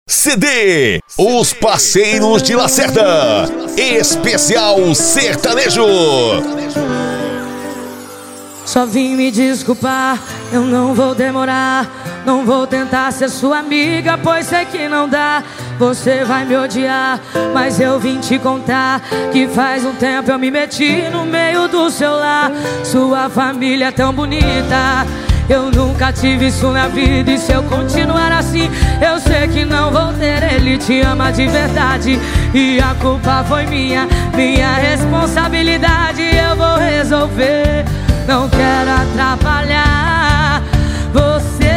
CD, Os Parceiros de Lacerda, especial sertanejo. Só vim me desculpar, eu não vou demorar. Não vou tentar ser sua amiga, pois sei que não dá. Você vai me odiar, mas eu vim te contar que faz um tempo eu me meti no meio do seu lar. Sua família é tão bonita, eu nunca tive isso na vida. E se eu continuar assim, eu sei que não vou ter. Ele te ama de verdade e a culpa foi minha responsabilidade. Eu vou resolver, não quero atrapalhar você.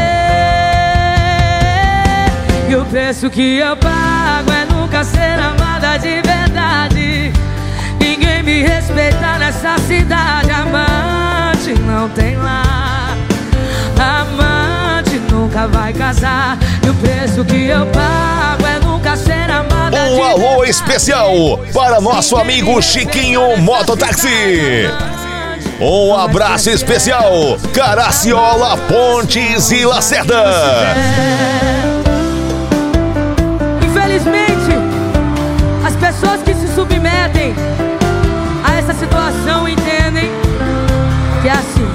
E o preço que eu pago é nunca ser amada de verdade. Ninguém me respeita nessa cidade. Amante não tem lá, amante nunca vai casar. E o preço que eu pago é nunca ser amada de verdade. Um alô especial para nosso amigo Chiquinho Mototáxi. Um abraço especial, Caraciola, Pontes e Lacerda. Infelizmente, as pessoas que se submetem a essa situação entendem que é assim.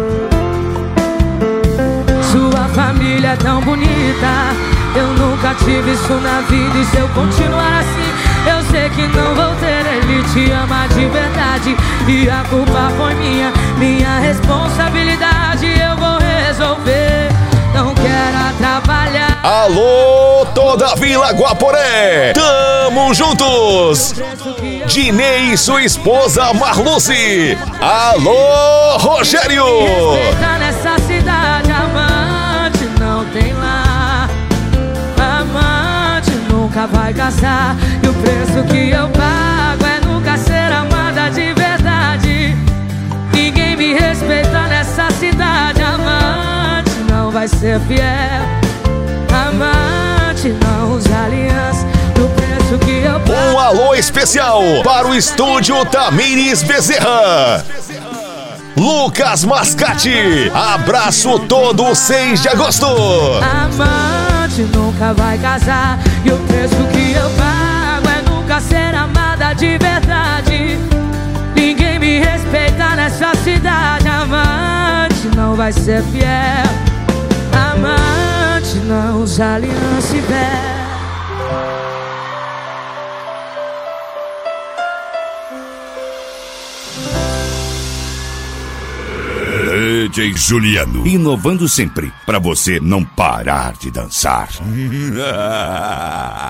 Sua família é tão bonita, eu nunca tive isso na vida. E se eu continuar assim, eu sei que não vou ter. Ele te ama de verdade e a culpa foi minha responsabilidade. Eu vou resolver, não quero atrapalhar. Alô, toda Vila Guaporé, tamo juntos. Dinei e sua esposa Marluce. Alô, Rogério. Respeita nessa cidade, amante não tem lá, amante nunca vai casar. E o preço que eu pago é nunca ser amada de verdade. Ninguém me respeita nessa cidade. Amante não vai ser fiel, amante não usa aliança. O preço que eu pago. Um alô especial para o estúdio Tamires Bezerra. Lucas Mascate, abraço todo 6 de agosto. Amante nunca vai casar. E o preço que eu pago é nunca ser amada de verdade. Ninguém me respeita nessa cidade. Amante não vai ser fiel, amante não usa aliança e véu. DJ Juliano, inovando sempre, pra você não parar de dançar.